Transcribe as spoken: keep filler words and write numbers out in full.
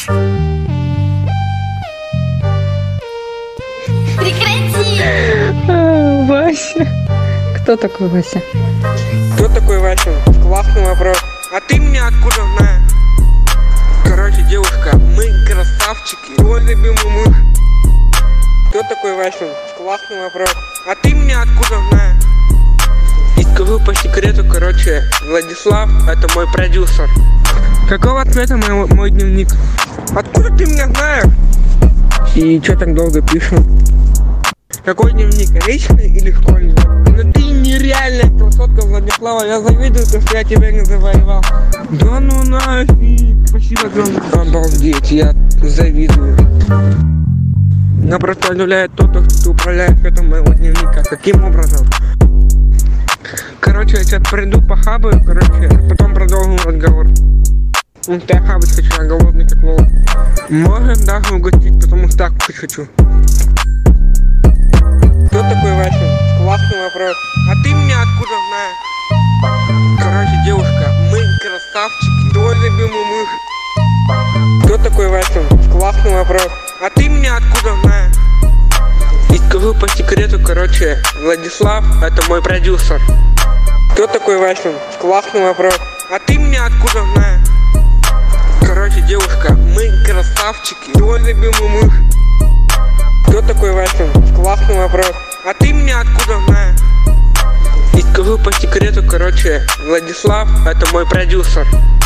Прекрати! А, Вася. Кто такой Вася? Кто такой Вася? Классный вопрос. А ты меня откуда знаешь? Короче, девушка, мы красавчики. Твой любимый муж. Кто такой Вася? Классный вопрос. А ты меня откуда знаешь? И скажу по секрету, короче, Владислав — это мой продюсер. Какого цвета мой, мой дневник? Откуда ты меня знаешь? И чё так долго пишем? Какой дневник? Личный или школьный? Ну ты нереальная красотка, Владислава. Я завидую, то, что я тебя не завоевал. Да ну нафиг. Спасибо огромное. Обалдеть, я завидую. Меня просто удивляет то, что ты управляешь этим моего дневника. Каким образом? Короче, я сейчас приду похабаю, короче, потом продолжим разговор. Ну, я хабать хочу, я голодный как волк. Можем даже угостить, потому что так хочу. Кто такой Вася? Классный вопрос. А ты меня откуда знаешь? Короче, девушка, мы красавчики. Твой любимый муж. Кто такой Вася? Классный вопрос. А ты меня откуда знаешь? И скажу по секрету, короче, Владислав — это мой продюсер. Кто такой Вася? Классный вопрос. А ты меня откуда знаешь? Короче, девушка, мы красавчики. Твой любимый муж. Кто такой Вася? Классный вопрос. А ты меня откуда знаешь? И скажу по секрету, короче, Владислав — это мой продюсер.